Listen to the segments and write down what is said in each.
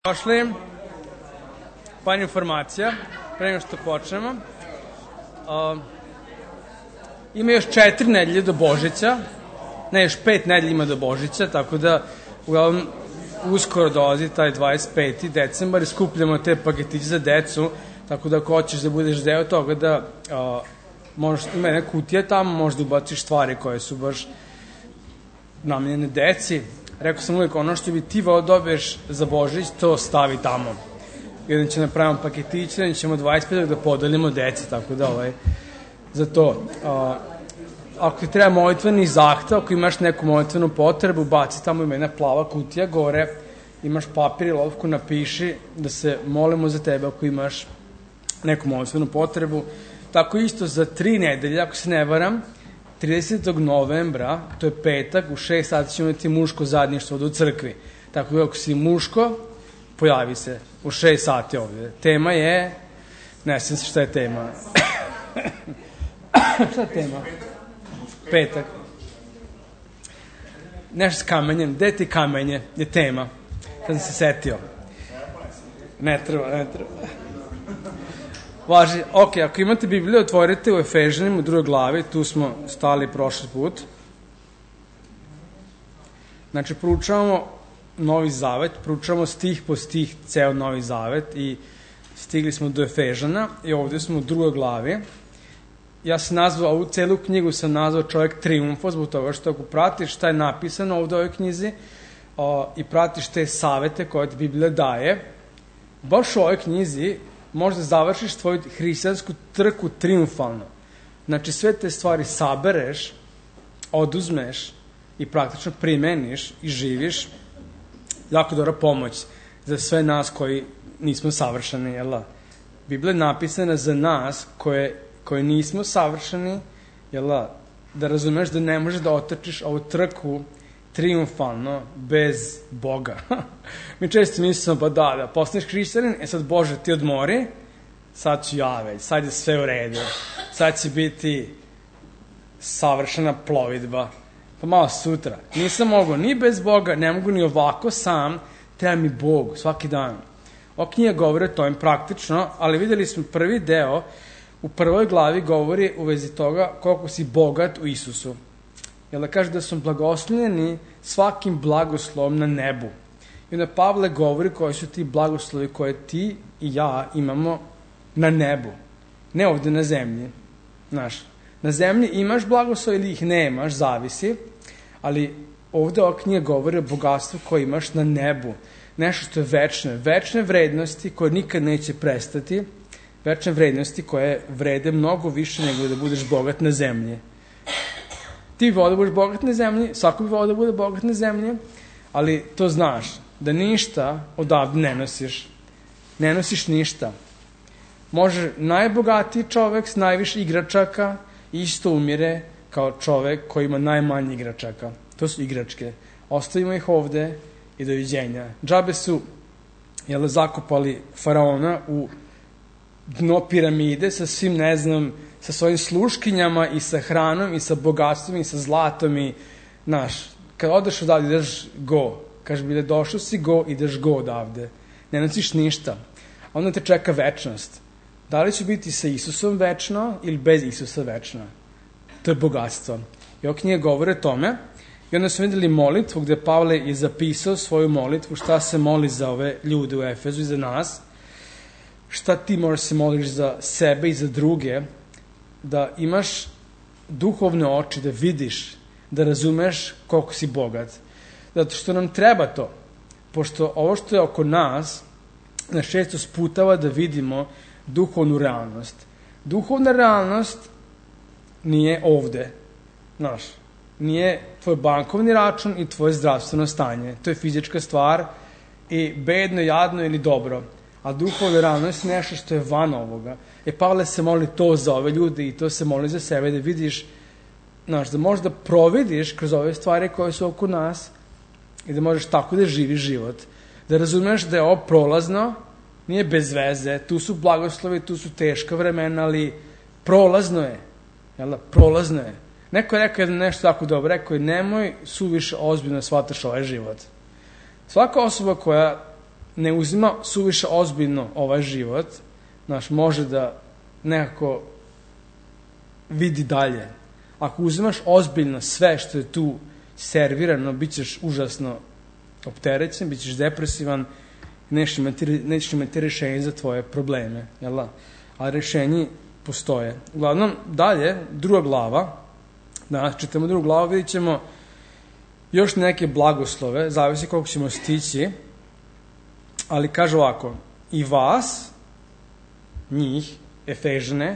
Došli, par informacija, pre nego što počnemo. Ima još 4 nedelje do Božića, ne, još 5 nedelja ima do Božića, tako da uglavnom uskoro dolazi taj 25. decembar i skupljamo te paketiće za decu, tako da ako hoćeš da budeš deo toga da ima jedna kutija tamo, možda ubaciš stvari koje su baš namenjene deci. Rekao sam uvijek, ono što bi ti volao dobiješ za Božić, to stavi tamo. Jedan će napravimo paketiće, jedan ćemo 25. da podelimo deci, tako da za to. Ako ti treba molitveni zahtev, ako imaš neku molitvenu potrebu, baci tamo ima jedna plava kutija gore, imaš papir i lovku, napiši da se molimo za tebe ako imaš neku molitvenu potrebu. Tako isto za 3 nedelje, ako se ne varam, 30. novembra, to je petak, u 6 sati ćemo imati muško zajedništvo u crkvi. Tako da ako si muško, pojavi se u 6 sati ovdje. Tema je, ne znam se šta je tema. Šta je tema? Petak. Nešto s kamenjem. Gde ti kamenje je tema? Sad sam se setio. Ne treba. Važi, ok, ako imate Bibliju, otvorite u Efežanima u 2. glavi, tu smo stali prošli put. Znači, proučavamo Novi Zavet, proučavamo stih po stih ceo Novi Zavet i stigli smo do Efežana i ovdje smo u 2. glavi. Ja sam nazvao, ovu celu knjigu sam nazvao Čovjek trijumfa, zbog toga što ako pratiš šta je napisano ovdje u ovoj knjizi i pratiš te savete koje ti Biblija daje, baš u ovoj knjizi možda završiš tvoju hrišćansku trku triumfalno. Znači sve te stvari sabereš, oduzmeš i praktično primeniš i živiš. Jako dobra pomoć za sve nas koji nismo savršeni. Jel? Biblija je napisana za nas koji nismo savršeni, jel? Da razumeš da ne možeš da otrčiš ovu trku triumfalno bez Boga. Mi često mislimo, pa da postaneš hrišćanin, sad Bože ti odmori, sad ću ja već, sad je sve u redu, sad će biti savršena plovidba. Pa malo sutra. Nisam mogao ni bez Boga, ne mogu ni ovako sam, treba mi Bog svaki dan. O knjiga govori o tome praktično, ali vidjeli smo prvi deo, u 1. glavi govori u vezi toga koliko si bogat u Isusu. Jer da kaže da su blagoslovljeni svakim blagoslovom na nebu. I onda Pavle govori koji su ti blagoslovi koje ti i ja imamo na nebu. Ne ovdje na zemlji. Znaš, na zemlji imaš blagoslov ili ih nemaš, zavisi. Ali ovdje ova knjiga govori o bogatstvu koje imaš na nebu. Nešto što je večno. Večne vrednosti koje nikad neće prestati. Večne vrednosti koje vrede mnogo više nego da budeš bogat na zemlji. Ti bi volio da budeš bogat na zemlji, svako bi volio da bude bogat na zemlji, ali to znaš, da ništa odavde ne nosiš. Ne nosiš ništa. Može najbogatiji čovek s najviše igračaka isto umire kao čovek koji ima najmanje igračaka. To su igračke. Ostavimo ih ovde i doviđenja. Džabe su zakopali faraona u dno piramide sa svim, ne znam, sa svojim sluškinjama i sa hranom i sa bogatstvom i sa zlatom i, znaš, kad odeš odavde ideš go. Kaže bi da došao si go, ideš go odavde. Ne nosiš ništa. Onda te čeka večnost. Da li će biti sa Isusom večno ili bez Isusa večno? To je bogatstvo. I ova knjiga govori o tome. I onda smo vidjeli molitvu gdje Pavle je zapisao svoju molitvu šta se moli za ove ljude u Efezu i za nas. Šta ti možeš se moliš za sebe i za druge, da imaš duhovne oči, da vidiš, da razumeš koliko si bogat. Zato što nam treba to. Pošto ovo što je oko nas često sputava da vidimo duhovnu realnost. Duhovna realnost nije ovde. Znaš, nije tvoj bankovni račun i tvoje zdravstveno stanje. To je fizička stvar i bedno, jadno ili dobro. A duhovna realnost je nešto što je van ovoga. Pavle se moli to za ove ljude i to se moli za sebe, da vidiš, znaš, da možeš da providiš kroz ove stvari koje su oko nas i da možeš tako da živiš život. Da razumeš da je ovo prolazno, nije bez veze, tu su blagoslovi, tu su teška vremena, ali prolazno je. Jel da? Prolazno je. Neko je rekao nešto tako dobro, rekao je nemoj suviše ozbiljno shvataš ovaj život. Svaka osoba koja ne uzima suviše ozbiljno ovaj život, znaš, može da nekako vidi dalje. Ako uzimaš ozbiljno sve što je tu servirano, bit ćeš užasno opterećen, bit ćeš depresivan, nećeš imati rešenje za tvoje probleme, jel da? A rešenji postoje. Uglavnom, dalje, druga glava, danas čitamo drugu glavu, vidit ćemo još neke blagoslove, zavisi koliko ćemo stići, ali kaže ovako, i vas, njih, Efežane,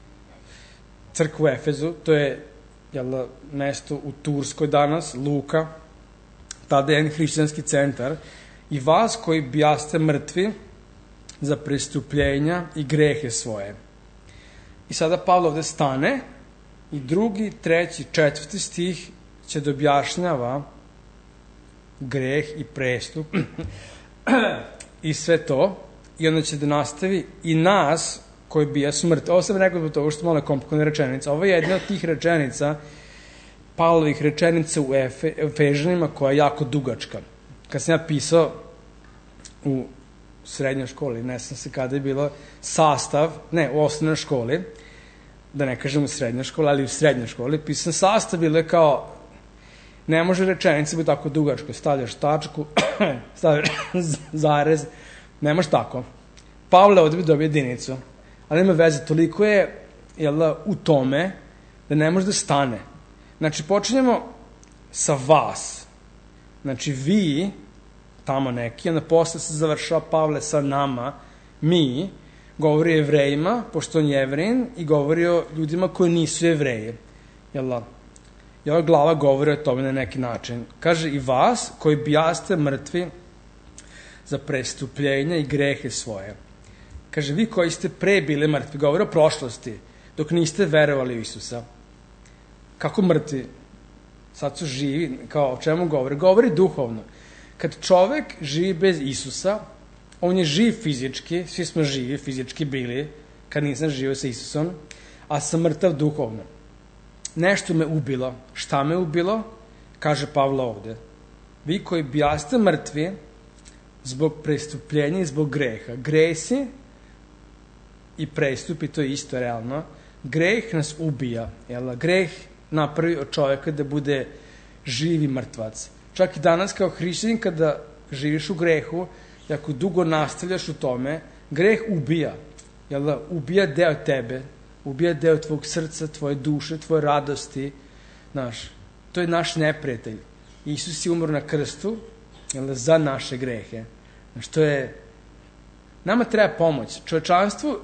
crkvu Efezu, to je mesto u Turskoj danas, Luka, tada je jedan hrišćanski centar, i vas koji bijaste mrtvi za prestupljenja i grehe svoje. I sada Pavle ovde stane i 2., 3., 4. stih će da objašnjava greh i prestup i sve to, i onda će da nastavi i nas koji bija smrt. Ovo sam rekao zbog toga što malo je komplikovana rečenica. Ovo je jedna od tih rečenica, Pavlovih rečenica u Efežanima, koja je jako dugačka. Kad sam ja pisao u srednjoj školi, ne znam se kada je bilo sastav, ne, u osnovnoj školi, da ne kažem u srednjoj školi, ali u srednjoj školi, pisam sastav, bilo je kao, ne može rečenica biti tako dugačko, stavljaš tačku, stavljaš zarez, ne može tako. Pavle ovdje bi dobio jedinicu, ali nema veze, toliko je u tome da ne može da stane. Znači, počinjemo sa vas. Znači, vi, tamo neki, onda posle se završava Pavle sa nama, mi, govori o Jevrejima, pošto on je Jevrin, i govori o ljudima koji nisu Jevreji. I ova glava govori o tome na neki način. Kaže, i vas koji bijaste mrtvi za prestupljenja i grehe svoje. Kaže, vi koji ste pre bili mrtvi, govori o prošlosti, dok niste verovali u Isusa. Kako mrtvi? Sad su živi, kao o čemu govori? Govori duhovno. Kad čovek živi bez Isusa, on je živ fizički, svi smo živi fizički bili, kad nisam živio sa Isusom, a sam mrtav duhovno. Nešto me ubilo. Šta me ubilo? Kaže Pavle ovde. Vi koji bijaste mrtvi zbog prestupljenja i zbog greha. Gresi i prestupi, to je isto realno. Greh nas ubija. Greh napravi od čovjeka da bude živi mrtvac. Čak i danas kao hrišćanin kada živiš u grehu i ako dugo nastavljaš u tome, greh ubija. Ubija deo tebe, ubija deo tvog srca, tvoje duše, tvoje radosti. To je naš neprijatelj. Isus je umro na krstu za naše grehe. To je... Nama treba pomoć. Čovečanstvu,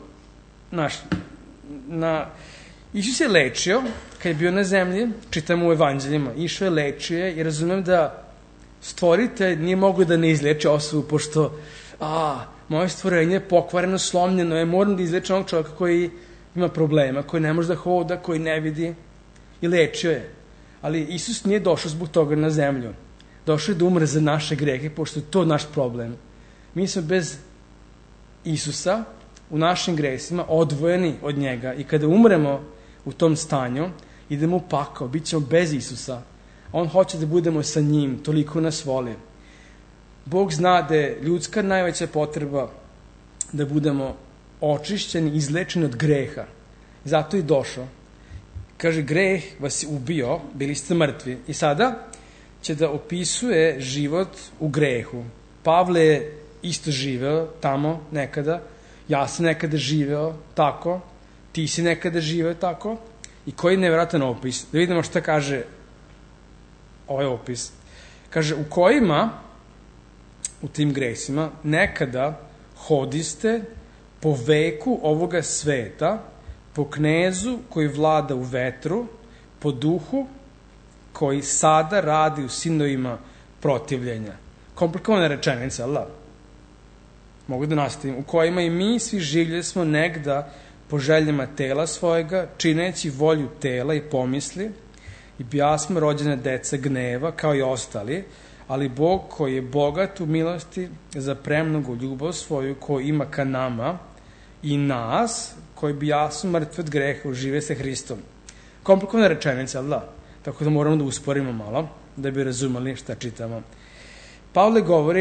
Isus je lečio, kad je bio na zemlji, čitamo u evanđeljima, išao je, lečio je i razumem da stvoritelj nije mogo da ne izleči osobu, pošto moje stvorenje je pokvareno, slomljeno, je moram da izlečem ovog čovjeka koji ima problema, koji ne može da hoda, koji ne vidi, i lečio je. Ali Isus nije došao zbog toga na zemlju. Došao je da umre za naše grehe, pošto je to naš problem. Mi smo bez Isusa u našim gresima odvojeni od njega i kada umremo u tom stanju, idemo u pakao, bit ćemo bez Isusa. On hoće da budemo sa njim, toliko nas voli. Bog zna da je ljudska najveća potreba da budemo očišćeni, izlečeni od greha. Zato je došao. Kaže, greh vas je ubio, bili ste mrtvi. I sada će da opisuje život u grehu. Pavle je isto živeo tamo nekada, ja sam nekada živeo tako, ti si nekada živeo tako, i koji je nevjerojatan opis. Da vidimo šta kaže ovaj opis. Kaže, u kojima, u tim gresima, nekada hodiste po veku ovoga sveta, po knezu koji vlada u vetru, po duhu koji sada radi u sinovima protivljenja. Komplikovana rečenica, ali mogu da nastavim. U kojima i mi svi življeli smo negda po željama tela svojega, čineći volju tela i pomisli, i bijasmo rođene deca gneva, kao i ostali, ali Bog koji je bogat u milosti za premnogu ljubav svoju, koji ima ka nama i nas, koji bijasmo mrtvi od greha, užive sa Hristom. Komplikovana rečenica, ali da? Tako da moramo da usporimo malo, da bi razumeli šta čitamo. Pavle govori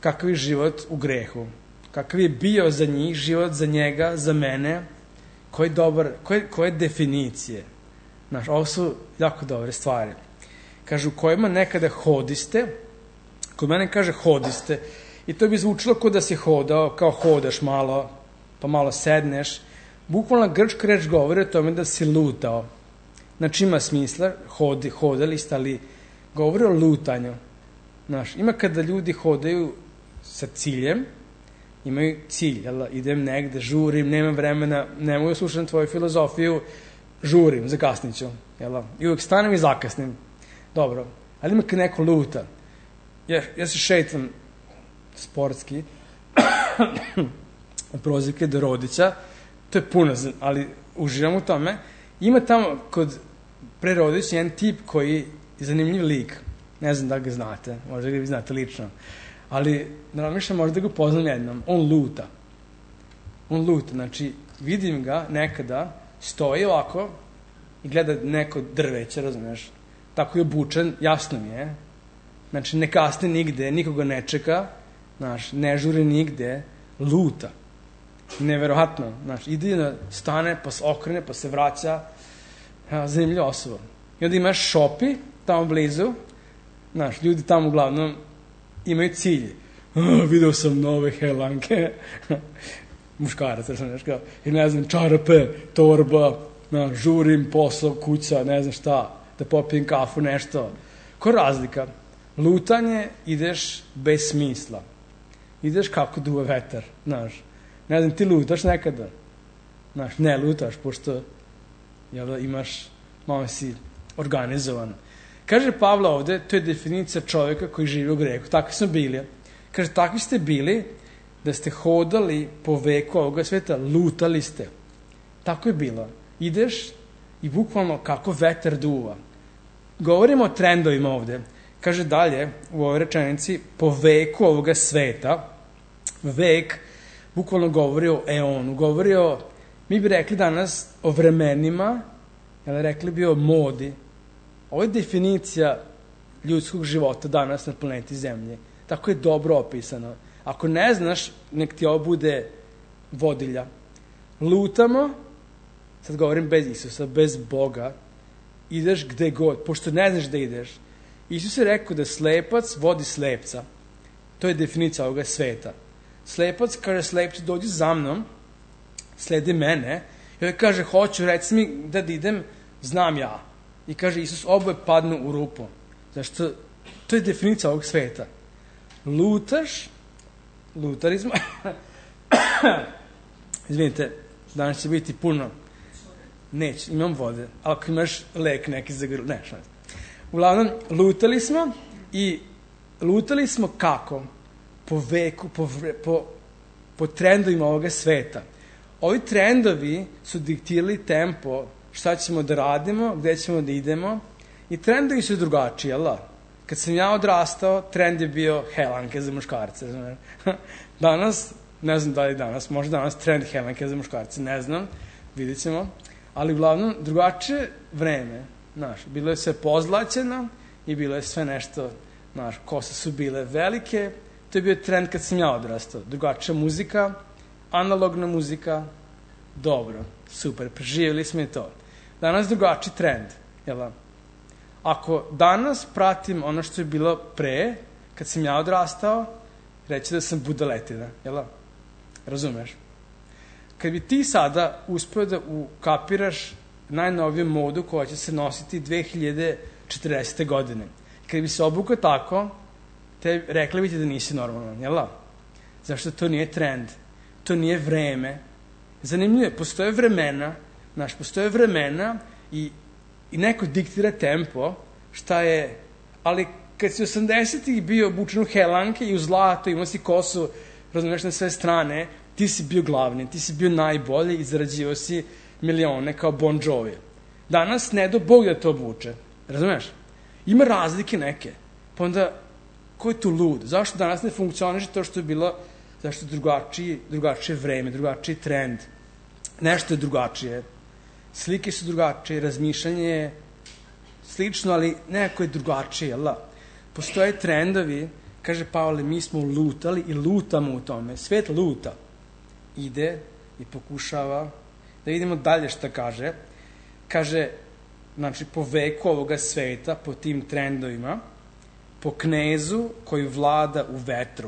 kakav je život u grehu, kakav je bio za njih život, za njega, za mene, koje definicije. Znaš, ovo su jako dobre stvari. Kaže, u kojima nekada hodiste, kod mene kaže hodiste, i to bi zvučilo kao da si hodao, kao hodaš malo, pa malo sedneš. Bukvalno grčka reč govori o tome da si lutao. Znači ima smisla, hodali ste, ali govori o lutanju. Znaš, ima kada ljudi hodaju sa ciljem, imaju cilj, jel, idem negde, žurim, nemam vremena, ne mogu slušati tvoju filozofiju, žurim, zakasniću, jel, i uvijek stanem i zakasnim. Dobro, ali ima kad neko luta. Ja se šetam sportski od prozivke do Rodića, to je puno, ali uživam u tome. Ima tamo kod pre Rodića jedan tip koji je zanimljiv lik, ne znam da ga znate, možda ga vi znate lično, ali naravno možda ga poznam jednom, on luta, znači vidim ga nekada, stoji ovako i gleda neko drveće, razumeš, tako je obučen, jasno mi je, znači ne kasni nigde, nikoga ne čeka, znaš, ne žuri nigde, luta, neverovatno, znaš, ide, stane, pa se okrene, pa se vraća, zanimljiva osoba. I onda imaš šopi, tamo blizu, znaš, ljudi tamo uglavnom imaju cilj. Video sam nove helanke, muškarac, znaš, kao, i ne znam, čarape, torba, žurim, posao, kuća, ne znam šta, da popijem kafu, nešto. Koja razlika? Lutanje, ideš bez smisla. Ideš kako duva vetar, znaš. Ne znam, ti lutaš nekada? Znaš, ne lutaš, pošto imaš, malo si organizovan. Kaže Pavle ovde, to je definicija čovjeka koji živi u grehu. Takvi smo bili. Kaže, takvi ste bili da ste hodali po veku ovoga sveta, lutali ste. Tako je bilo. Ideš i bukvalno kako vetar duva. Govorimo o trendovima ovde. Kaže dalje u ovoj rečenici, po veku ovoga sveta, vek bukvalno govori o eonu, govori o, mi bi rekli danas o vremenima, ali rekli bi o modi. Ovo je definicija ljudskog života danas na planeti Zemlje. Tako je dobro opisano. Ako ne znaš, nek ti ovo bude vodilja. Lutamo, sad govorim bez Isusa, bez Boga, ideš gde god, pošto ne znaš gde ideš. Isus je rekao da slepac vodi slepca. To je definicija ovoga sveta. Slepac kaže slepcu, dođi za mnom, sledi mene, i ovaj kaže, hoću, reci mi da idem, znam ja. I kaže Isus, oboje padnu u rupu. Zašto? To je definicija ovog sveta. Lutaš, lutarizma, izvinite, danas će biti puno, neće, imam vode, ako imaš lek neki za grlo, ne, šta. Uglavnom, lutali smo i lutali smo kako? Po veku, po trendovima ovoga sveta. Ovi trendovi su diktirali tempo, šta ćemo da radimo, gde ćemo da idemo, i trendovi su drugačiji, jel da? Kad sam ja odrastao, trend je bio helanke za muškarce. Danas, ne znam da li danas, možda danas trend helanke za muškarce, ne znam, vidjet ćemo, ali uglavnom drugačije vreme, znaš, bilo je sve pozlaćeno i bilo je sve nešto, znaš, kose su bile velike, to je bio trend kad sam ja odrastao, drugačija muzika, analogna muzika, dobro, super, preživjeli smo i to. Danas drugačiji trend, jel da? Ako danas pratim ono što je bilo pre, kad sam ja odrastao, reći da sam budaletina, jel da? Razumeš? Kad bi ti sada uspio da ukapiraš najnoviju modu koja će se nositi 2040. godine, kad bi se obukao tako, te rekli bi ti da nisi normalan, jel da? Zašto to nije trend? To nije vreme. Zanimljivo je, postoje vremena, znaš, postoje vremena i neko diktira tempo, šta je, ali kad si 80-ih bio obučen u helanke i u zlato, imao si kosu, razumiješ, na sve strane, ti si bio glavni, ti si bio najbolji i zarađivao si milione kao Bon Jovi. Danas ne do Bog da to obuče, razumiješ? Ima razlike neke, pa onda, ko je tu lud? Zašto danas ne funkcioniše to što je bilo, zašto je drugačije vreme, drugačiji trend, nešto je drugačije, slike su drugačije, razmišljanje je slično, ali nekako je drugačije, jel da? Postoje trendovi Kaže Pavle, mi smo lutali i lutamo u tome. Svet luta. Ide i pokušava. Da vidimo dalje šta kaže. Kaže, znači, po veku ovoga sveta, po tim trendovima, po knezu koji vlada u vetru.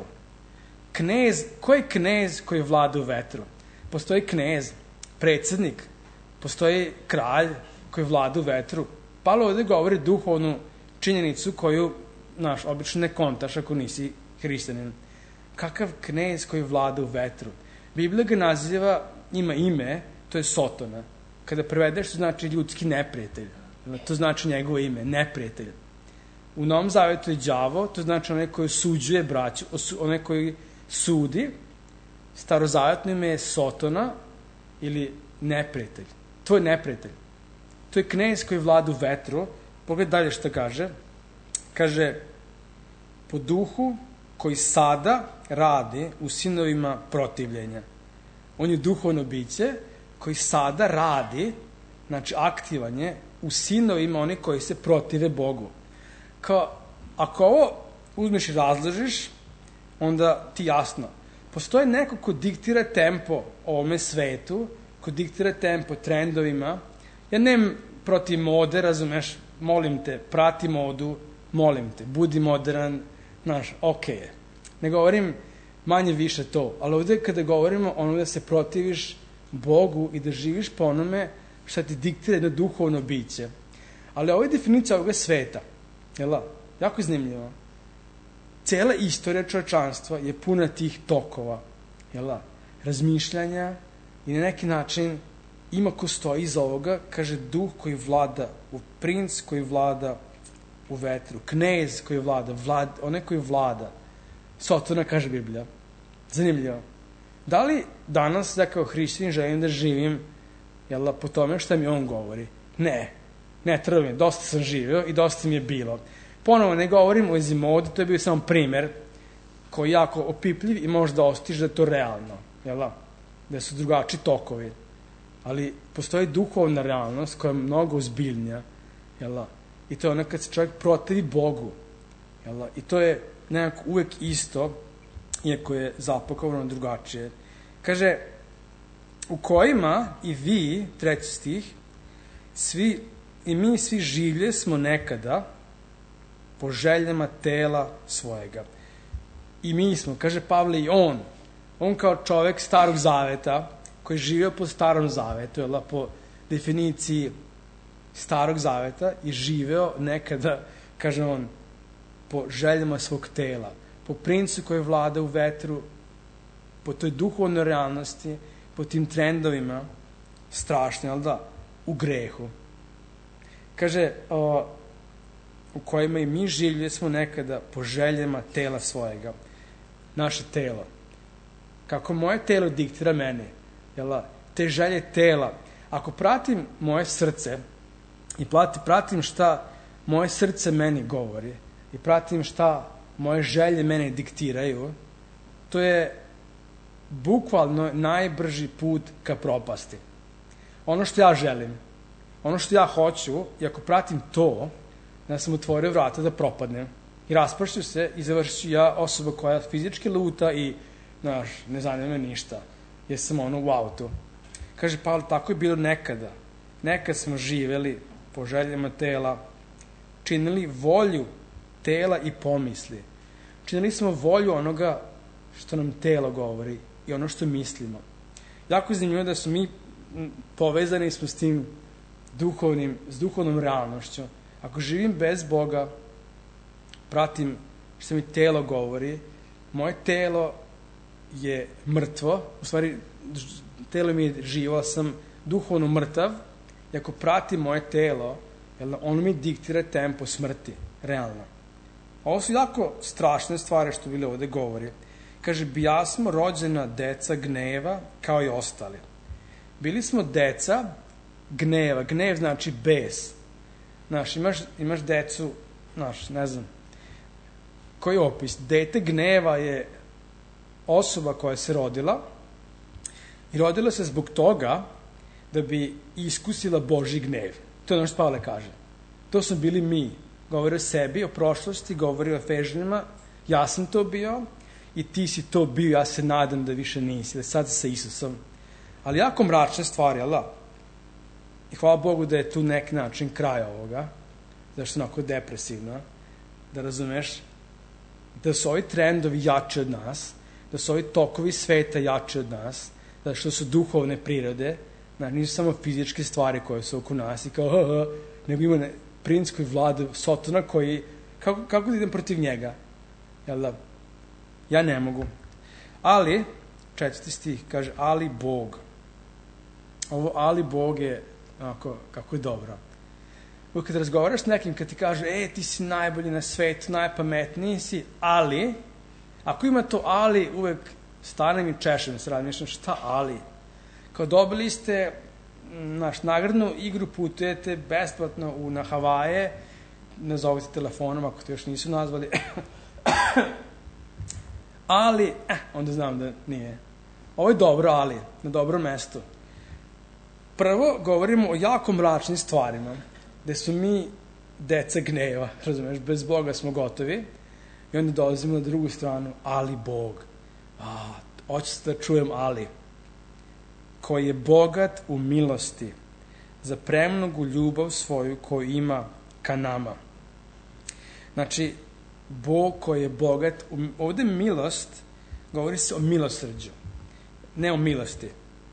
Knez, ko je knez koji vlada u vetru? Postoji knez, predsednik, postoji kralj koji vlada u vetru. Pavle ovde govori duhovnu činjenicu koju, obično ne kontaš ako nisi hrišćanin. Kakav knez koji vlada u vetru? Biblija ga naziva, ima ime, to je Sotona. Kada prevedeš, to znači ljudski neprijatelj. To znači njegovo ime, neprijatelj. U Novom Zavetu je đavo, to znači onaj koji osuđuje braću, onaj koji sudi. Starozavetno ime je Sotona ili neprijatelj. To je neprijatelj. To je knez koji vlada u vetru. Pogledaj dalje šta kaže. Kaže, po duhu koji sada radi u sinovima protivljenja. On je duhovno biće koji sada radi, znači aktivan je, u sinovima oni koji se protive Bogu. Kao, ako ovo uzmeš i razložiš, onda ti jasno. Postoji neko ko diktira tempo ovome svetu, ko diktira tempo trendovima. Ja nemam protiv mode, razumeš, molim te, prati modu, molim te, budi modern, znaš, okej je. Ne govorim manje više to, ali ovde kada govorimo ono da se protiviš Bogu i da živiš po onome šta ti diktira jedno duhovno biće. Ali ovo je definicija ovoga sveta. Jel' jako zanimljivo. Cela istorija čovečanstva je puna tih tokova. Jel' razmišljanja i na neki način ima ko stoji iza ovoga, kaže duh koji vlada, princ koji vlada u vetru, knez koji vlada, onaj koji vlada. Sotona, kaže Biblija. Zanimljivo. Da li danas, ja kao hrišćanin želim da živim po tome šta mi on govori? Ne treba mi, dosta sam živio i dosta mi je bilo. Ponovo, ne govorim o Ezimodi, to je bio samo primer koji je jako opipljiv i možda ostiš da je to realno, da su drugačiji tokovi. Ali postoji duhovna realnost koja je mnogo ozbiljnija, i to je ono kad se čovjek protivi Bogu, i to je nekako uvek isto, iako je zapakovano drugačije. Kaže, u kojima i vi, 3. stih, i mi svi življe smo nekada po željama tela svojega. I mi smo, kaže Pavle, i on kao čovek starog zaveta, koji je živio po starom zavetu, po definiciji starog zaveta, i živeo nekada, kaže on, po željama svog tela, po princu koji vlada u vetru, po toj duhovnoj realnosti, po tim trendovima strašni, u grehu. Kaže, u kojima i mi življe smo nekada po željama tela svojega. Naše telo. Kako moje telo diktira meni, te želje tela. Ako pratim moje srce i pratim šta moje srce meni govori i pratim šta moje želje mene diktiraju, to je bukvalno najbrži put ka propasti. Ono što ja želim, ono što ja hoću, i ako pratim to, da sam otvorio vrata da propadnem i raspršću se i završću ja osoba koja fizički luta i, ne zanima me ništa, jer sam u autu. Kaže Pavle, tako je bilo nekada. Nekad smo živeli po željama tela, činili volju tela i pomisli. Činili smo volju onoga što nam telo govori i ono što mislimo. Jako je zanimljivo da smo mi povezani smo s tim duhovnom realnošću. Ako živim bez Boga, pratim što mi telo govori, moje telo je mrtvo, u stvari telo mi je živo, sam duhovno mrtav, i ako pratim moje telo, ono mi diktira tempo smrti, realno. Ovo su jako strašne stvari što Biblia ovde govori. Kaže, bijasmo rođena deca gneva kao i ostali. Bili smo deca gneva. Gnev znači bes. Imaš decu, ne znam, koji je opis? Dete gneva je osoba koja se rodila i rodila se zbog toga da bi iskusila Božji gnev. To je ono što Pavle kaže. To smo bili mi. Govori o sebi, o prošlosti, govori o Efežanima, Ja sam to bio i ti si to bio, ja se nadam da više nisi, da sad si sa Isusom. Ali jako mračne stvari, ali da? I hvala Bogu da je tu neki način kraj ovoga, zašto je onako depresivno, da razumeš da su ovi trendovi jači od nas, da su ovi tokovi sveta jači od nas, da što su duhovne prirode, znači nisu samo fizičke stvari koje su oko nas i kao nego ima princ koji vlada Sotona koji, kako da idem protiv njega? Jel da? Ja ne mogu. Ali, 4. stih kaže, ali Bog. Ovo ali Bog je onako, kako je dobro. Uvijek kad razgovaraš s nekim, kad ti kaže, ti si najbolji na svetu, najpametniji si, ali, ako ima to ali, uvijek stanem i češem se razmišljam, šta ali? Kao dobili ste nagradnu igru, putujete besplatno na Havaje, nazovite telefonom ako te još nisu nazvali, ali, onda znam da nije. Ovo je dobro, ali, na dobrom mestu. Prvo, govorimo o jako mračnim stvarima, gde su mi deca gneva, razumeš, bez Boga smo gotovi, i onda dolazimo na drugu stranu, ali Bog. Hoću da čujem ali. Koji je bogat u milosti, za premnogu ljubav svoju koju ima ka nama. Znači, Bog koji je bogat, ovde milost, govori se o milosrđu, ne o milosti.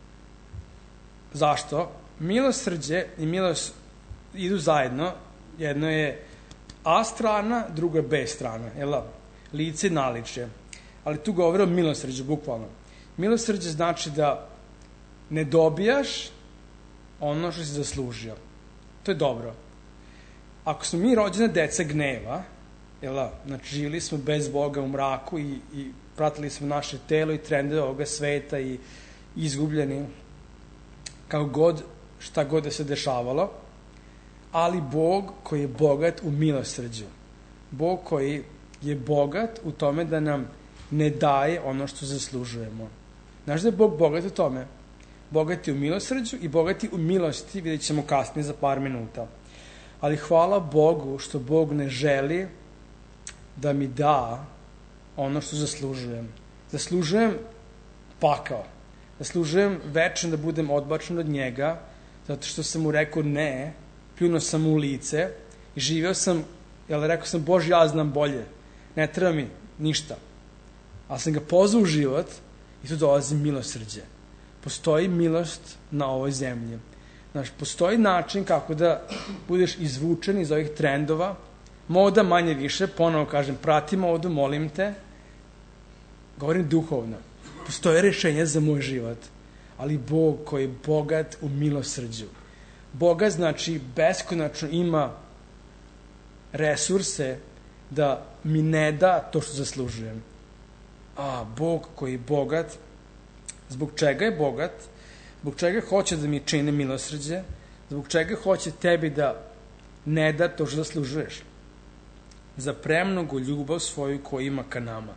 Zašto? Milosrđe i milost idu zajedno, jedno je A strana, drugo je B strana, lice i naličje. Ali tu govori o milosrđu, bukvalno. Milosrđe znači da ne dobijaš ono što si zaslužio. To je dobro. Ako smo mi rođene deca gneva, znači živjeli smo bez Boga u mraku i pratili smo naše telo i trendove ovoga sveta i izgubljeni, kako god, šta god da se dešavalo, ali Bog koji je bogat u milosrđu. Bog koji je bogat u tome da nam ne daje ono što zaslužujemo. Znaš da je Bog bogat u tome? Bogat je u milosrđu i bogat je u milosti, vidjet ćemo kasnije za par minuta. Ali hvala Bogu što Bog ne želi da mi da ono što zaslužujem. Zaslužujem pakao. Zaslužujem večno da budem odbačen od njega, zato što sam mu rekao ne, pljunuo sam mu u lice i živeo sam, rekao sam, Bože, ja znam bolje, ne treba mi ništa. Ali sam ga pozvao u život i tu dolazi milosrđe. Postoji milost na ovoj zemlji. Znači, postoji način kako da budeš izvučen iz ovih trendova, moda manje više, ponovo kažem, pratim ovdje, molim te, govorim duhovno. Postoje rešenje za moj život, ali Bog koji je bogat u milosrđu. Boga znači beskonačno ima resurse da mi ne da to što zaslužujem. Bog koji je bogat, zbog čega je bogat, zbog čega hoće da mi čini milosrđe, zbog čega hoće tebi da ne da to što zaslužuješ. Za premnogu ljubav svoju koju ima ka nama.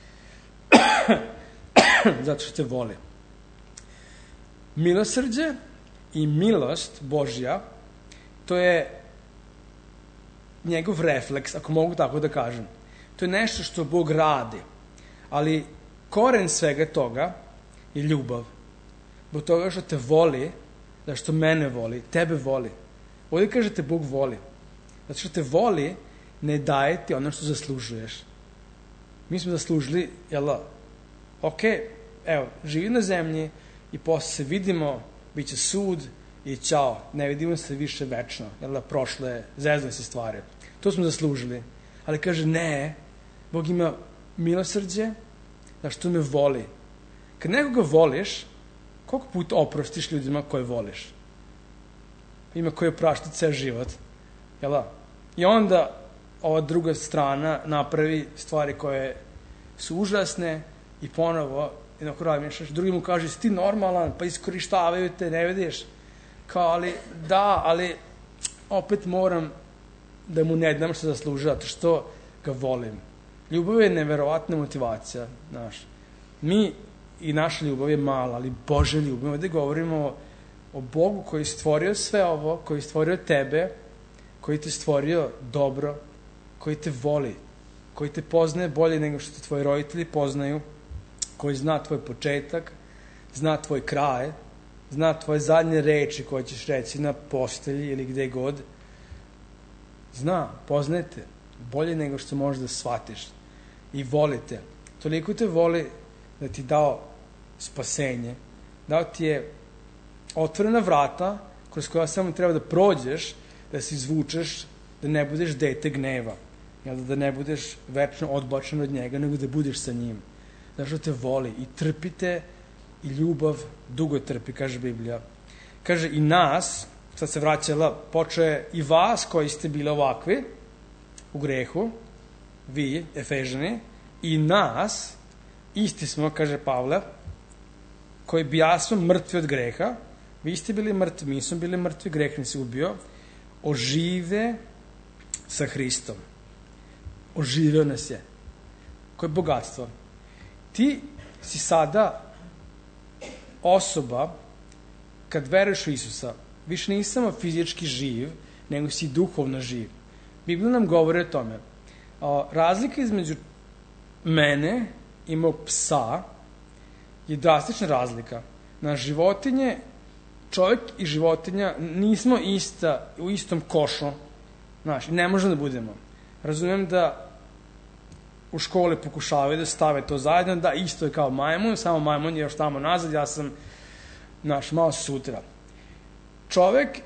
Zato što te voli. Milosrđe i milost Božja, to je njegov refleks, ako mogu tako da kažem. To je nešto što Bog radi, ali koren svega toga je ljubav. Zbog toga što te voli, da što mene voli, tebe voli. Ovdje kažete Bog voli. Zato što te voli, ne daje ti ono što zaslužuješ. Mi smo zaslužili, živi na zemlji i posle se vidimo, bit će sud i ćao, ne vidimo se više večno, prošlo je, zezne se stvari. To smo zaslužili. Ali kaže, ne, Bog ima milosrđe, da što me voli. Kad nekoga voliš, koliko puta oprostiš ljudima koje voliš? Ima koji oprašta ceo život. I onda ova druga strana napravi stvari koje su užasne i ponovo jednako razmišljaš. Drugi mu kaže, si ti normalan, pa iskorištavaju te, ne vidiš? Ali opet moram da mu ne dam što zaslužuje, zato što ga volim. Ljubav je neverovatna motivacija, znaš. Mi i naša ljubav je mala, ali Božja ljubav. Ovdje govorimo o Bogu koji je stvorio sve ovo, koji je stvorio tebe, koji te stvorio dobro, koji te voli. koji te poznaje bolje nego što te tvoji roditelji poznaju, koji zna tvoj početak, zna tvoj kraj, zna tvoje zadnje reči koje ćeš reći na postelji ili gde god. Zna, poznajete bolje nego što možeš da shvatiš i volite. Toliko te voli da ti dao spasenje, dao ti je otvorena vrata kroz koja samo treba da prođeš, da se izvučeš, da ne budeš dete gneva, da ne budeš večno odbačen od njega, nego da budeš sa njim. Zašto te voli i trpite i ljubav dugo trpi, kaže Biblija. Kaže i nas, sad se vraćala, počeo i vas koji ste bili ovakvi u grehu, vi, Efežani, i nas, isti smo, kaže Pavle, koji bijasmo mrtvi od greha, vi ste bili mrtvi, mi smo bili mrtvi, greh nas je ubio, ožive sa Hristom. Oživeo nas je. Koje je bogatstvo. Ti si sada osoba, kad veruješ u Isusa, više nisi samo fizički živ, nego si duhovno živ. Biblija nam govori o tome. Razlika između mene i mog psa je drastična razlika. Na životinje, čovjek i životinja nismo u istom košu. Znaš, ne možemo da budemo. Razumijem da u školi pokušavaju da stave to zajedno, da isto je kao majmun, samo majmun je još tamo nazad, ja sam malo sutra. Čovek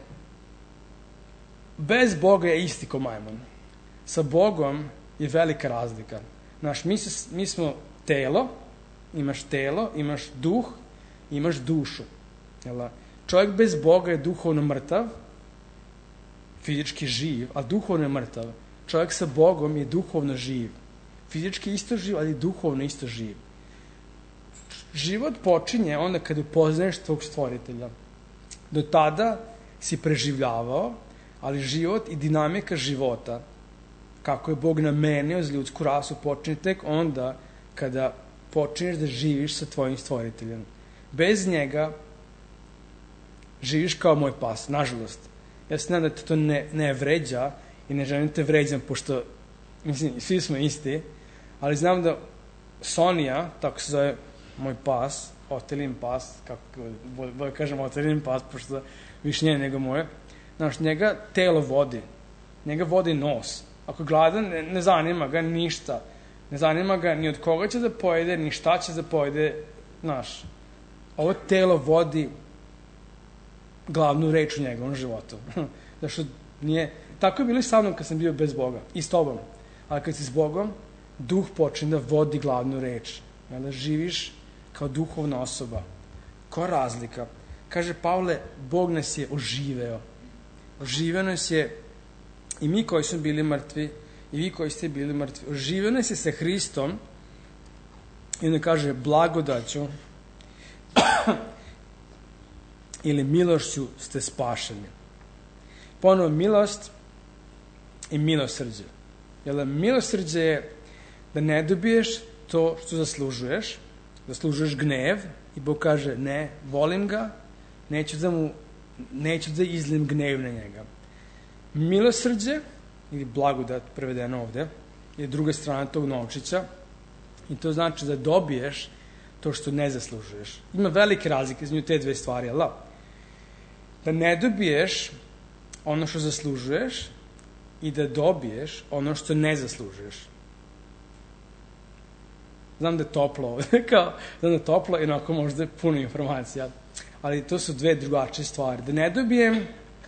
bez Boga je isti kao majmun. Sa Bogom je velika razlika. Znaš, mi smo telo, imaš duh, imaš dušu. Čovjek bez Boga je duhovno mrtav, fizički živ, a duhovno je mrtav. Čovjek sa Bogom je duhovno živ. Fizički isto živ, ali duhovno isto živ. Život počinje onda kada upoznaješ tvog stvoritelja. Do tada si preživljavao, ali život i dinamika života, kako je Bog namenio za ljudsku rasu, počinje tek onda kada počinješ da živiš sa tvojim stvoriteljem. Bez njega živiš kao moj pas, nažalost. Ja se nadam da te to ne vređa i ne želim te vređam, pošto, mislim, svi smo isti, ali znam da Sonija, tako se zove moj pas, Otelin pas, kako bolje kažem Otelin pas, pošto više nje nego moje, znaš, njega telo vodi, njega vodi nos. Ako je gladan, ne zanima ga ništa, ne zanima ga ni od koga će da pojede, ni šta će da pojede, znaš. Ovo telo vodi glavnu reč u njegovom životu. Zašto nije... Tako je bilo i sa mnom kad sam bio bez Boga. I s tobom. Ali kad si s Bogom, duh počne da vodi glavnu reč. Da živiš kao duhovna osoba. Koja razlika? Kaže Pavle, Bog nas je oživeo. Oživeo nas je i mi koji smo bili mrtvi, i vi koji ste bili mrtvi. Oživeo nas je sa Hristom i onda kaže blagodaću ili milošću ste spašeni. Ponovo milost i milosrđe. Jer milosrđe je da ne dobiješ to što zaslužuješ gnev i Bog kaže ne, volim ga, neću da izlim gnev na njega. Milosrđe ili blagodat prevedeno ovde je druga strana tog novčića i to znači da dobiješ to što ne zaslužuješ. Ima velike razlike između te dve stvari, ali da ne dobiješ ono što zaslužuješ i da dobiješ ono što ne zaslužuješ. Znam da je toplo ovde, znam da je toplo i onako možda je puno informacija, ali to su dve drugačije stvari. Da ne dobijem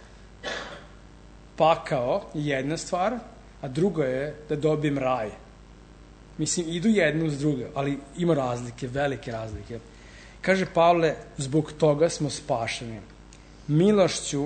pakao je jedna stvar, a drugo je da dobijem raj. Mislim, idu jedno uz drugo, ali ima razlike, velike razlike. Kaže Pavle, zbog toga smo spašeni. Milošću,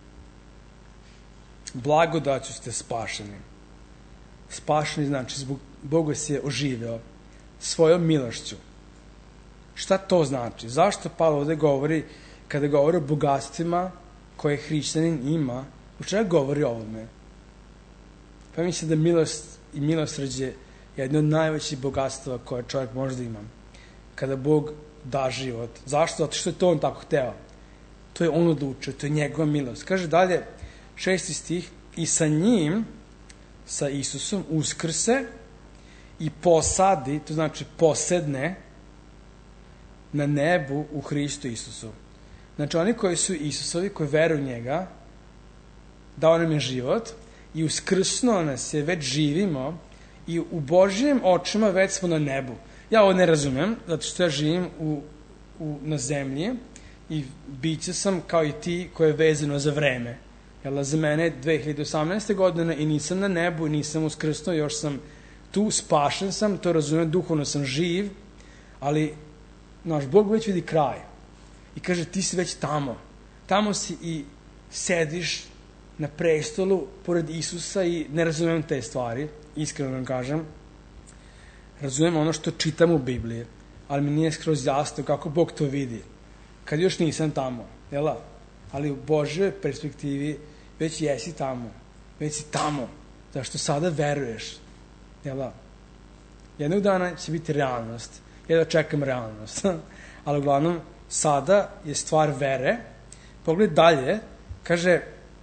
blagodaću ste spašeni. Spašeni znači, zbog Boga si je oživeo svojom milošću. Šta to znači? Zašto Pavle ovde govori, kada govori o bogatstvima koje hrišćanin ima, u čega govori o ovome? Pa mislim da milost i milosrđe je jedno od najvećih bogatstva koje čovjek može da ima. Kada Bog da život. Zašto? Zato što je to on tako hteo. To je on odlučio, to je njegova milost. Kaže dalje, 6. stih, i sa njim, sa Isusom, uskrse i posadi, to znači posedne, na nebu u Hristu Isusu. Znači, oni koji su Isusovi, koji veruju u njega, dao nam je život i uskrsnuo nas je, već živimo i u Božijim očima već smo na nebu. Ja ovo ne razumem, zato što ja živim na zemlji i biće sam kao i ti koje je vezano za vreme. Jel, za mene je 2018. godina i nisam na nebu, nisam uskrsnuo, još sam tu, spašen sam, to razumem, duhovno sam živ, ali naš Bog već vidi kraj. I kaže, ti si već tamo. Tamo si i sediš na prestolu pored Isusa i ne razumem te stvari, iskreno vam kažem. Razumem ono što čitam u Bibliji, ali mi nije skroz jasno kako Bog to vidi. Kad još nisam tamo, jel? Ali u Božjoj perspektivi već jesi tamo. Već si tamo. Zašto sada veruješ. Jel? Jednog dana će biti realnost. Ja da čekam realnost. Ali uglavnom, sada je stvar vere. Pogled dalje, kaže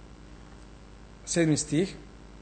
7. stih,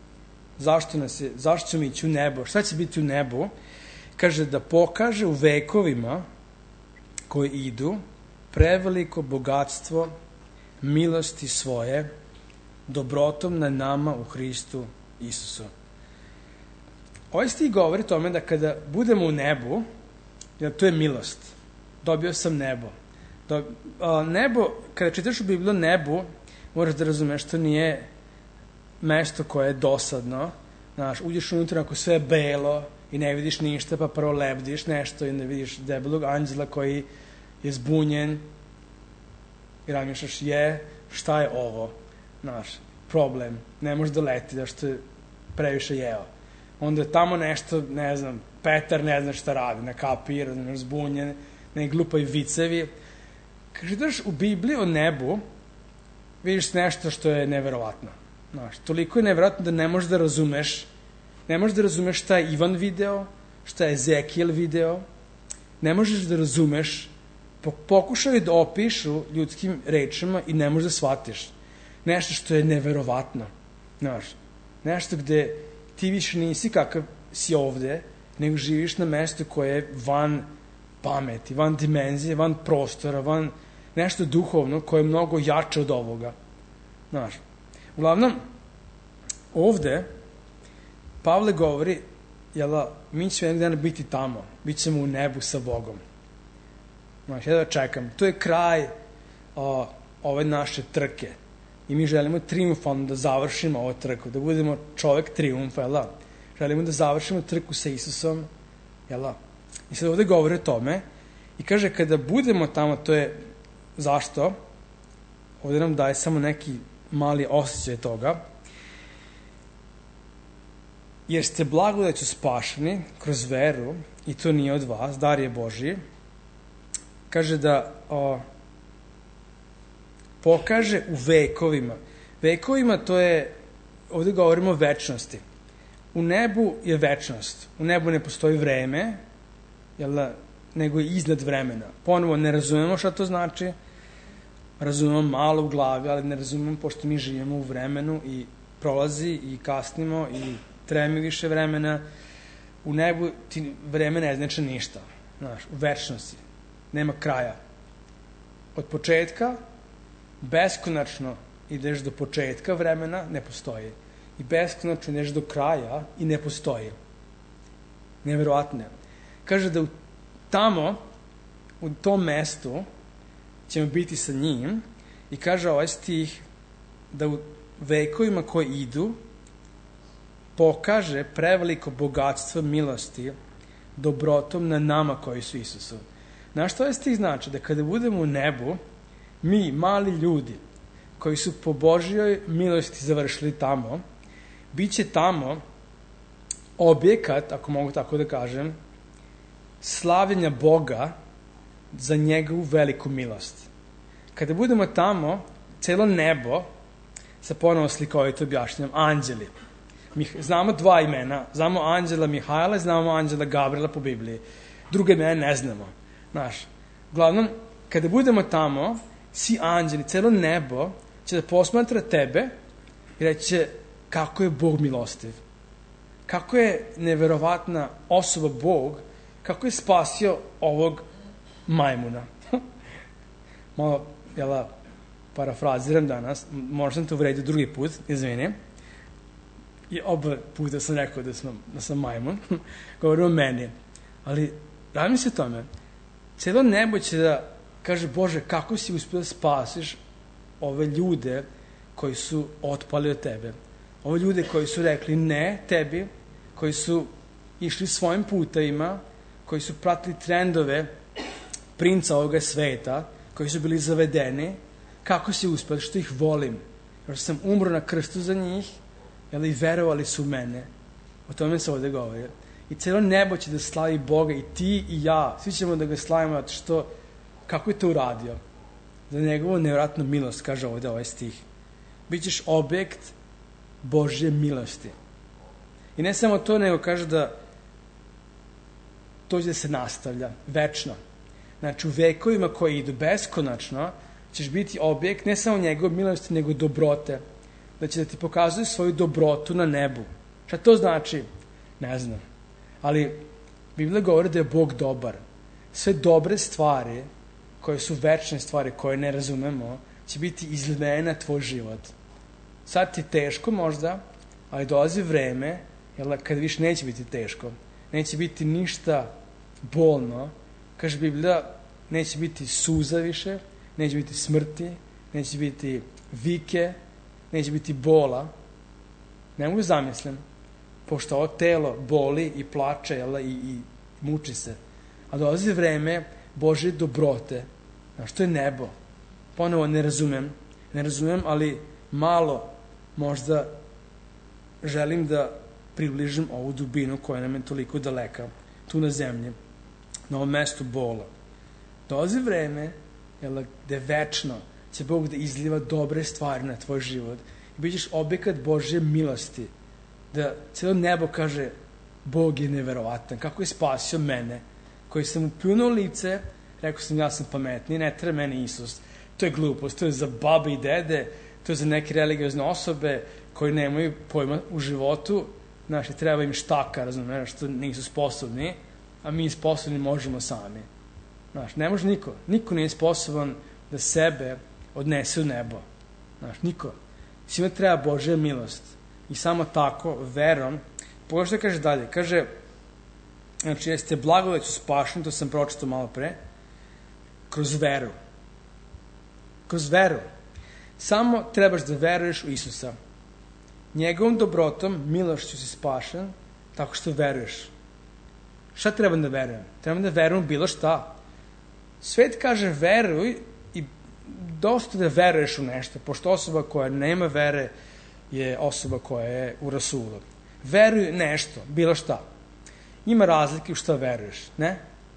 zašto ćemo ići u nebo? Šta će biti u nebu? Kaže da pokaže u vekovima koji idu preveliko bogatstvo milosti svoje dobrotom na nama u Hristu Isusu. Ovaj stih govori tome da kada budemo u nebu, jer to je milost, dobio sam nebo. Nebo, kada čitaš u Bibliju nebu, moraš da razumeš što nije mesto koje je dosadno. Znaš, uđeš unutra ako sve je belo i ne vidiš ništa, pa prvo lebdiš nešto i onda vidiš debelog anđela koji je zbunjen i razmišljaš, šta je ovo? Znaš, problem, ne može da leti zašto je previše jeo. Onda je tamo nešto, ne znam, Petar ne zna šta radi, na kapir, zbunjen, ne glupavi vicevi. Kad čitaš u Bibliji o nebu, vidiš nešto što je neverovatno. Znaš, toliko je neverovatno da ne možeš da razumeš šta je Ivan video, šta je Ezekijel video, ne možeš da razumeš, pokušaju da opišu ljudskim rečima i ne možeš da shvatiš. Nešto što je neverovatno. Znaš, nešto gde ti više nisi kakav si ovde, nego živiš na mestu koje je van pameti, van dimenzije, van prostora, van nešto duhovno koje je mnogo jače od ovoga. Znaš, uglavnom, ovde Pavle govori, mi ćemo jednog dana biti tamo, bit ćemo u nebu sa Bogom. Znaš, ja da čekam. To je kraj ove naše trke. I mi želimo triumfalno da završimo ovu trku, da budemo čovek triumfa, jel da? Želimo da završimo trku sa Isusom, jel da? I sad ovde govori o tome i kaže kada budemo tamo, to je zašto? Ovde nam daje samo neki mali osjećaj toga. Jer ste blagodaću spašeni kroz veru i to nije od vas, dar je Božji. Kaže da pokaže u vekovima. Vekovima to je, ovde govorimo o večnosti. U nebu je večnost. U nebu ne postoji vreme, nego je iznad vremena. Ponovo, ne razumemo šta to znači, razumemo malo u glavi, ali ne razumemo pošto mi živimo u vremenu i prolazi i kasnimo i treba mi više vremena. U nebu ti vreme ne znači ništa. Znaš, u večnosti. Nema kraja. Od početka beskonačno ideš do početka vremena, ne postoji. I beskonačno ideš do kraja i ne postoji. Neverovatno. Kaže da tamo, u tom mestu, ćemo biti sa njim i kaže ovaj stih da u vekovima koji idu pokaže preveliko bogatstvo milosti dobrotom na nama koji su Isusu. Znaš što ovaj stih znači? Da kada budemo u nebu, mi, mali ljudi, koji su po Božjoj milosti završili tamo, bit će tamo objekat, ako mogu tako da kažem, slavljenja Boga za njegovu veliku milost. Kada budemo tamo, celo nebo, sa ponovo slikovito objašnjam, anđeli. Mi znamo dva imena, znamo anđela Mihajla, znamo anđela Gabriela po Bibliji. Druge imena ne znamo. Znaš, uglavnom, kada budemo tamo, svi anđeli, celo nebo će da posmatra tebe i reći kako je Bog milostiv. kako je neverovatna osoba Bog, kako je spasio ovog majmuna. Malo, parafraziram danas, možda sam to uvredio drugi put, izvini. I oba puta sam rekao da sam majmun, govorim o meni. Ali, radi se o tome, cijelo nebo će da kaže, Bože, kako si uspio da spasiš ove ljude koji su otpali od tebe. Ove ljude koji su rekli ne tebi, koji su išli svojim putevima, koji su pratili trendove princa ovoga sveta, koji su bili zavedeni. Kako si uspio? Što ih volim. Jer sam umro na krstu za njih, i verovali su u mene. O tome se ovdje govori. I cijelo nebo će da slavi Boga, i ti i ja. Svi ćemo da ga slavimo, što, kako je to uradio? Za njegovu nevjerojatnu milost, kaže ovdje ovaj stih. Bićeš objekt Božje milosti. I ne samo to, nego kaže da to će da se nastavlja večno. Znači, u vekovima koji idu beskonačno, ćeš biti objekt ne samo njegove milosti, nego dobrote. Da će da ti pokazuje svoju dobrotu na nebu. Šta to znači? Ne znam. Ali Biblija govori da je Bog dobar. Sve dobre stvari, koje su večne stvari, koje ne razumemo, će biti izlivene na tvoj život. Sad ti je teško možda, ali dolazi vreme, kad više neće biti teško. Neće biti ništa bolno. Kaže Biblija, neće biti suza više, neće biti smrti, neće biti vike, neće biti bola. Ne mogu zamislim, pošto ovo telo boli i plače i muči se. A dolazi vreme Božje dobrote. Znaš, to je nebo. Ponovo ne razumem, ali malo možda želim da približim ovu dubinu koja nam je toliko daleka, tu na zemlji, na ovom mestu bola. Dolazi vreme, gde večno će Bog da izliva dobre stvari na tvoj život i bit ćeš objekat Božje milosti, da cijelo nebo kaže, Bog je neverovatan, kako je spasio mene, koji sam upljunuo lice, rekao sam, ja sam pametniji, ne treba meni Isus. To je glupost, to je za babe i dede, to je za neke religiozne osobe koji nemaju pojma u životu, znači, treba im štaka, razumiješ, što nisu sposobni, a mi sposobni možemo sami. Znaš, ne može niko nije sposoban da sebe odnese u nebo. Znaš, niko. Svima treba Božja milost. I samo tako, verom, pogledaj što kaže dalje, kaže, znači, jeste blagodaću spašeni, to sam pročitao malo pre, kroz veru. Kroz veru. Samo trebaš da veruješ u Isusa. Njegovom dobrotom, milošću si spašen, tako što veruješ. Šta trebam da verujem? Trebam da verujem bilo šta. Svet kaže veruj i dosta da veruješ u nešto, pošto osoba koja nema vere je osoba koja je u rasulu. Veruj nešto, bilo šta. Ima razlike u šta veruješ, ne?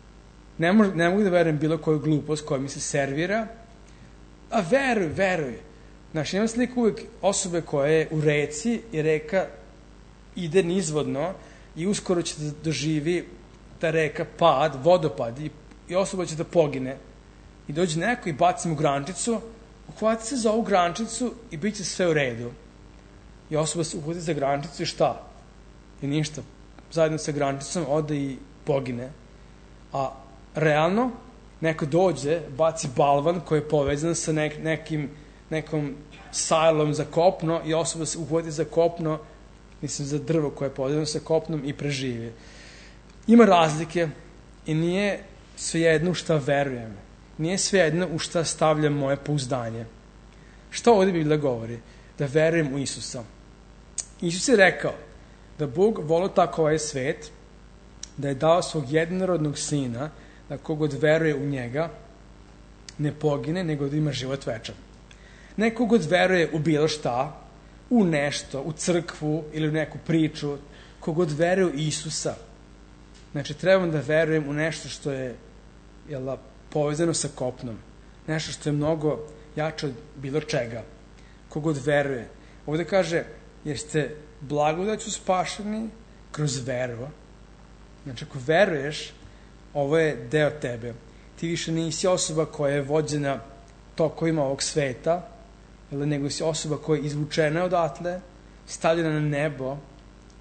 Ne mogu da verujem bilo koju glupost koja mi se servira, a veruj. Znači, imam sliku uvijek osobe koja je u reci i reka ide nizvodno i uskoro će da doživi ta reka vodopad i osoba će da pogine. I dođe neko i baci mu grančicu, uhvati se za ovu grančicu i bit će sve u redu. I osoba se uhvati za grančicu i šta? I ništa. Zajedno sa grančicom ode i pogine. A realno, neko dođe, baci balvan koji je povezan sa nekom sajlom za kopno i osoba se uhvati za kopno, mislim za drvo koje je povezano sa kopnom i preživi. Ima razlike i nije svejedno u šta verujem. Nije svejedno u šta stavljam moje pouzdanje. Šta ovdje Biblija govori? Da verujem u Isusa. Isus je rekao da Bog volio tako ovaj svet, da je dao svog jedinorodnog sina, da kogod veruje u njega ne pogine, nego da ima život večan. Ne kogod veruje u bilo šta, u nešto, u crkvu ili u neku priču, kogod veruje u Isusa. Znači, trebam da verujem u nešto što je povezano sa kopnom. Nešto što je mnogo jače od bilo čega. Kogod veruje. Ovdje kaže, jer ste blagodaću spašeni kroz veru. Znači, ako veruješ, ovo je deo tebe. Ti više nisi osoba koja je vođena tokovima ovog sveta, nego si osoba koja je izvučena odatle, stavljena na nebo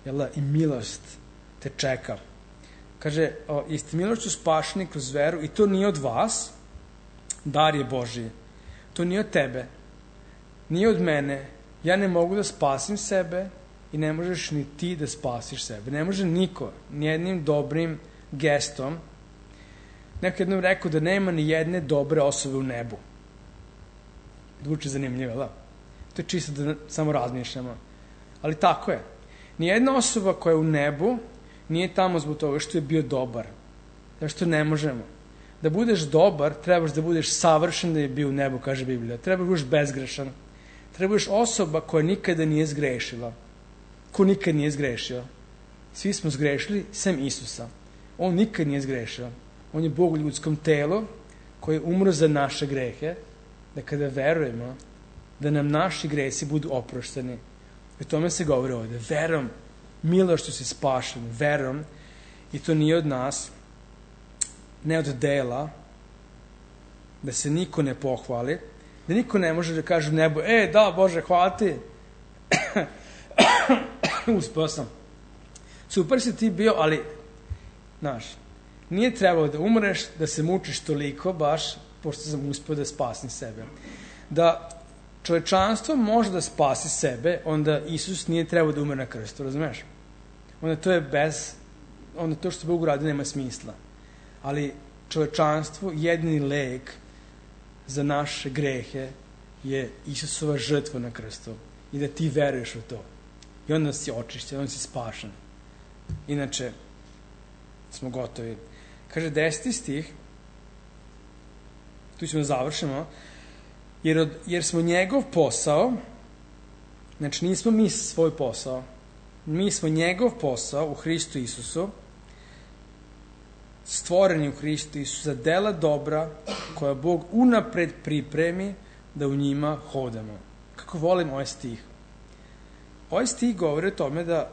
i milost te čeka. Kaže, jeste milošću spašeni kroz veru i to nije od vas, dar je Božiji. To nije od tebe, nije od mene. Ja ne mogu da spasim sebe i ne možeš ni ti da spasiš sebe. Ne može niko, nijednim dobrim gestom. Neko jednom rekao da nema ni jedne dobre osobe u nebu. Zvuči zanimljivo, da? To je čisto da samo razmišljamo. Ali tako je. Nijedna osoba koja je u nebu nije tamo zbog toga što je bio dobar. Zašto ne možemo? Da budeš dobar, trebaš da budeš savršen da je bio u nebu, kaže Biblija. Trebaš da budeš bezgrešan. Trebaš osoba koja nikada nije zgrešila. Ko nikad nije zgrešio. Svi smo zgrešili, sem Isusa. On nikad nije zgrešio. On je Bog u ljudskom telu koji je umro za naše grehe, da kada verujemo, da nam naši gresi budu oprošteni. I o tome se govori ovde. Verom, milošću si spašen, verom, i to nije od nas, ne od dela, da se niko ne pohvali, da niko ne može da kaže u nebu, da, Bože, hvala ti. Uspeo sam. Super si ti bio, ali, znaš, nije trebalo da umreš, da se mučiš toliko, baš, pošto sam uspeo da spasim sebe. Da čovečanstvo može da spasi sebe, onda Isus nije trebao da umre na krstu, razumeš? Onda to je onda to što Bog uradi nema smisla. Ali čovečanstvo, jedini lek za naše grehe je Isusova žrtva na krstu. I da ti veruješ u to. I onda si očišćen, onda si spašen. Inače, smo gotovi. Kaže 10. stih, tu ćemo da završimo, jer smo njegov posao, znači nismo mi svoj posao, mi smo njegov posao u Hristu Isusu, stvoreni u Hristu Isusu za dela dobra koja Bog unapred pripremi da u njima hodamo. Kako volim ovaj stih. Ovaj stih govori o tome da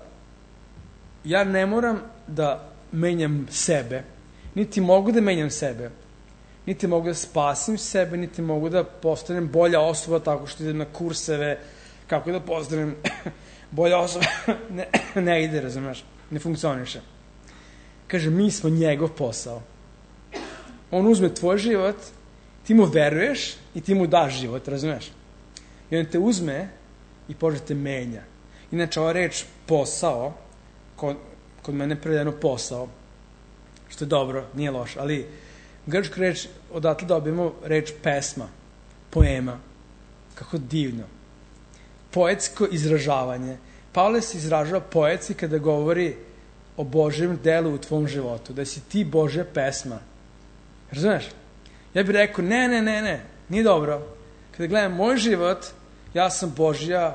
ja ne moram da menjam sebe, niti mogu da menjam sebe, niti mogu da spasim sebe, niti mogu da postanem bolja osoba tako što idem na kurseve, kako da postanem bolja osoba, ne ide, razumeš, ne funkcioniše. Kaže, mi smo njegov posao. On uzme tvoj život, ti mu veruješ i ti mu daš život, razumeš? I on te uzme i počne te menja. Inače, ova reč posao, kod mene je prevedeno posao, što je dobro, nije loš, ali grčka reč, odatle dobijemo reč pesma, poema. Kako divno. Poetsko izražavanje. Pavle se izražava poetski kada govori o Božjem delu u tvom životu, da si ti Božja pesma. Razumeš? Ja bih rekao, ne, nije dobro. Kada gledam moj život, ja sam Božja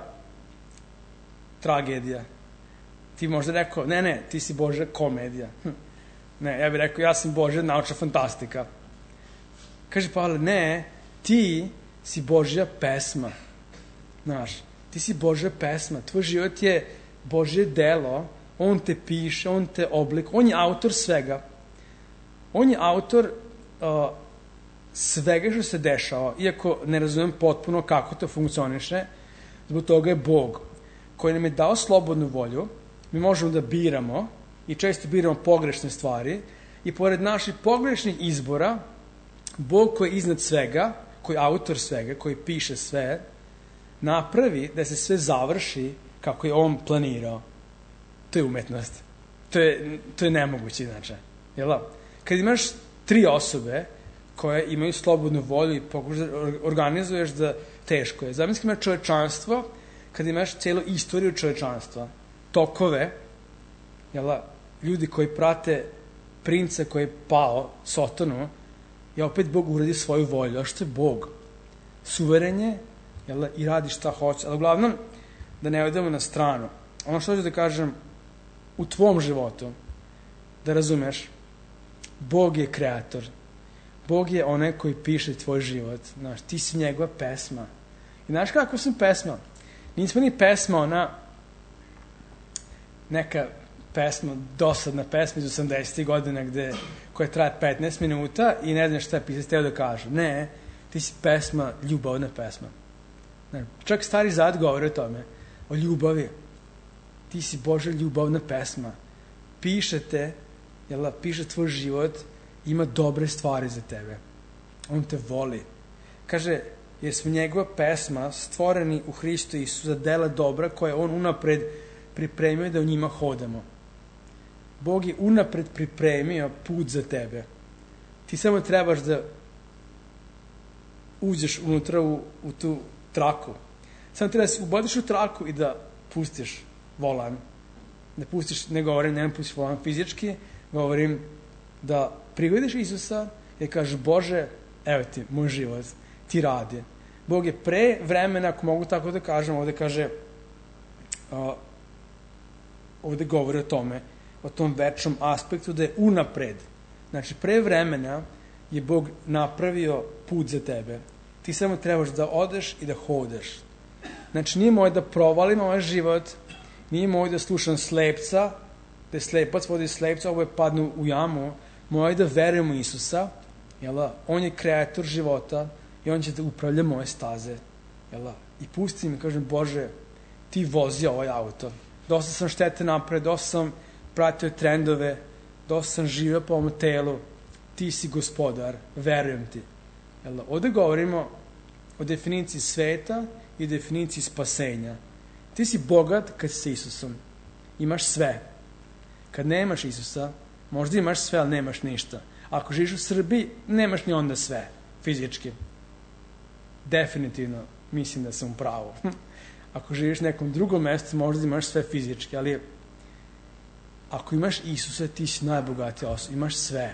tragedija. Ti možda rekao, ne, ti si Božja komedija. Ne, ja bih rekao, ja sam Božja naučna fantastika. Kaže Pavle, ne, ti si Božja pesma. Znaš, ti si Božja pesma. Tvoj život je Božje delo, on te piše, on te oblikuje, on je autor svega. On je autor svega što se dešava, iako ne razumem potpuno kako to funkcioniše, zbog toga je Bog, koji nam je dao slobodnu volju, mi možemo da biramo i često biramo pogrešne stvari i pored naših pogrešnih izbora, Bog koji je iznad svega, koji je autor svega, koji piše sve, napravi da se sve završi kako je on planirao. To je umetnost. To je nemoguće inače. Jel da? Kad imaš 3 osobe koje imaju slobodnu volju i pokušaš da organizuješ da teško je. Zamisli imaš čovečanstvo, kad imaš cijelu istoriju čovečanstva, tokove, jel da? Ljudi koji prate princa koji je pao, Sotonu, i opet Bog uradi svoju volju. A što je Bog? Suveren je, jel da? I radi šta hoće. Ali uglavnom, da ne odemo na stranu. Ono što ću da kažem, u tvom životu, da razumeš, Bog je kreator. Bog je onaj koji piše tvoj život. Znaš, ti si njegova pesma. I znaš kako sam pesma? Nismo ni pesma ona neka pesma, dosadna pesma iz 80. godina koja traje 15 minuta i ne znaš šta je pisac teo da kaže. Ne, ti si pesma, ljubavna pesma. Ne, čak Stari Zavet govori o tome, o ljubavi. Ti si Božja ljubavna pesma. Piše tvoj život, ima dobre stvari za tebe. On te voli. Kaže, jer smo njegova pesma stvoreni u Hristu Isusu za dela dobra koje on unapred pripremio da u njima hodamo. Bog je unapred pripremio put za tebe. Ti samo trebaš da uđeš unutra u tu traku. Samo treba da se ubodiš u traku i da pustiš volan. Da pustiš, ne pustiš volan fizički, govorim da prigodiš Isusa i kažeš, Bože, evo ti, moj život, ti radi. Bog je pre vremena, ako mogu tako da kažem, ovde govori o tome, o tom večnom aspektu da je unapred. Znači, pre vremena je Bog napravio put za tebe. Ti samo trebaš da odeš i da hodaš. Znači, nije moj da provalim ovaj život, nije moj da slušam slepca, da je slepac vodi slepca, ovo je padnu u jamu, moj da verujem u Isusa, on je kreator života i on će da upravlja moje staze. I pustim i kažem, Bože, ti vozi ovaj auto. Dosta sam štete napred, dosta sam pratio trendove, dosta sam živio po ovom telu, ti si gospodar, verujem ti. Ovde govorimo o definiciji sveta i definiciji spasenja. Ti si bogat kad si sa Isusom. Imaš sve. Kad nemaš Isusa, možda imaš sve, ali nemaš ništa. Ako živiš u Srbiji, nemaš ni onda sve, fizički. Definitivno, mislim da sam u pravu. Ako živiš na nekom drugom mestu, možda imaš sve fizički, ali ako imaš Isusa, ti si najbogatija osoba, imaš sve.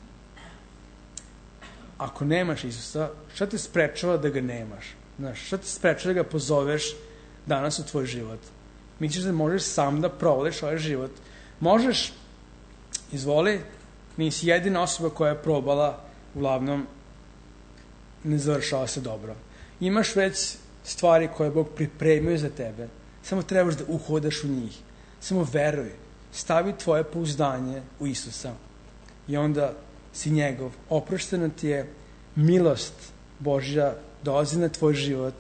Ako nemaš Isusa, šta te sprečava da ga nemaš? Šta te sprečava da ga pozoveš danas u tvoj život? Misliš da možeš sam da provališ ovaj život? Možeš, izvoli, nisi jedina osoba koja je probala, uglavnom ne završava se dobro. Imaš već stvari koje Bog pripremio za tebe, samo trebaš da uhodaš u njih. Samo veruj, stavi tvoje pouzdanje u Isusa i onda si njegov. Oproštena ti je, milost Božja dolazi na tvoj život,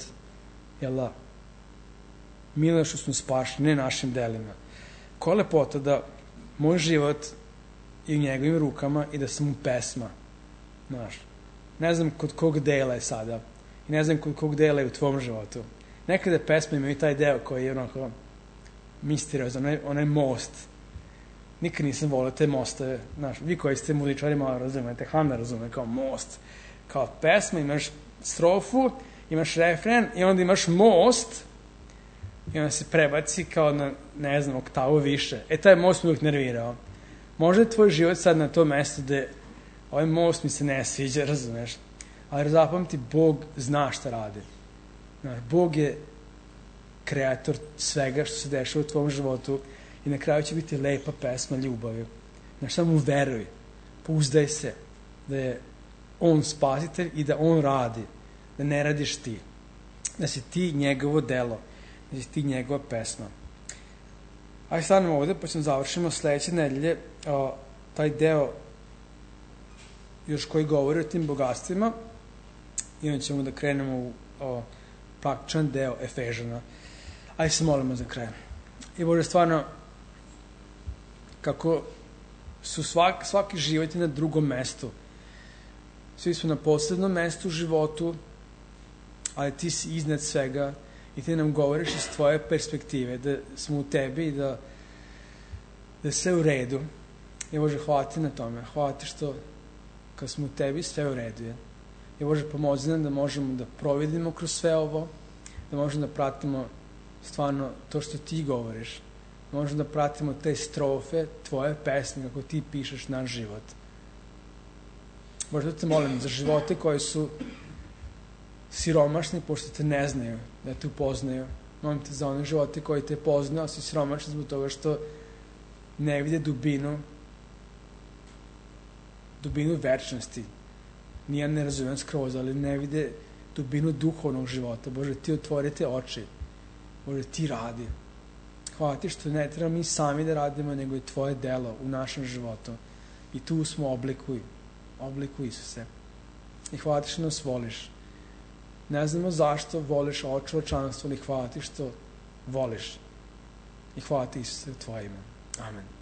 milošću smo spašeni, ne našim delima. Koja lepota da moj život je u njegovim rukama i da sam mu pesma. Ne znam kod kog dela je sada i ne znam kod kog dela je u tvom životu. Nekada pesme imaju taj deo koji je onako misteriozan, onaj most. Nikad nisam volio te mostove. Vi koji ste muzičari malo razumete, Hana razume kao most. Kao pesma, imaš strofu, imaš refren i onda imaš most i onda se prebaci kao na, ne znam, oktavu više. Taj most me uvijek nervirao. Možda je tvoj život sad na tom mestu gde ovaj most mi se ne sviđa, razumeš? Ali zapamti, Bog zna šta radi. Bog je kreator svega što se dešava u tvom životu i na kraju će biti lepa pesma ljubavi. Samo veruj, pouzdaj se da je on spasitelj i da on radi, da ne radiš ti, da si ti njegovo delo, da si ti njegova pesma. Ajde stanemo ovde, pa ćemo završimo sledeće nedelje taj deo još koji govori o tim bogatstvima i onda ćemo da krenemo u praktičan deo Efežana. Ajde se molimo za kraj. I Bože, stvarno, kako su svaki život je na drugom mestu. Svi smo na poslednom mestu u životu, ali ti si iznad svega i ti nam govoriš iz tvoje perspektive, da smo u tebi i da sve u redu. I Bože, hvala ti na tome. Hvala ti što kad smo u tebi sve u redu je. I Bože, pomozi nam da možemo da providimo kroz sve ovo, da možemo da pratimo stvarno to što ti govoriš. Da možemo da pratimo te strofe, tvoje pesme, kako ti pišeš naš život. Bože, da te molim za živote koji su siromašni, pošto te ne znaju, da te upoznaju. Molim te za one živote koji te poznaju, a su siromašni zbog toga što ne vide dubinu večnosti. Nije ne razumem skroz, ali ne vide dubinu duhovnog života. Bože, ti otvori te oči. Bože, ti radi. Hvala ti što ne treba mi sami da radimo, nego i tvoje delo u našem životu. I tu smo obliku Isuse. I hvala ti što nas voliš. Ne znamo zašto voliš ovo čovečanstvo, ali hvala ti što voliš. I hvala ti, Isuse, u tvoje ime. Amen.